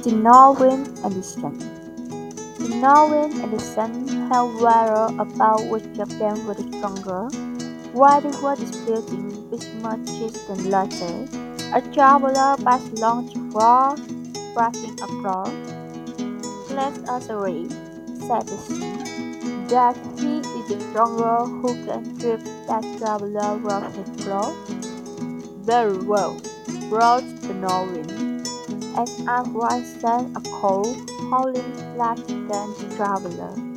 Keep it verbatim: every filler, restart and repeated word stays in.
The Norwegian Edition. The Norwegian Edition held water about which of them were the stronger. While they were disputing which much is the latter, a traveler passed along the road, spreading applause. "Let us agree," said the sea, "that he is the stronger who can drive that traveler from his floor." "Very well," roared the Norwind, as Arkwright sent a coal howling flat against the traveler.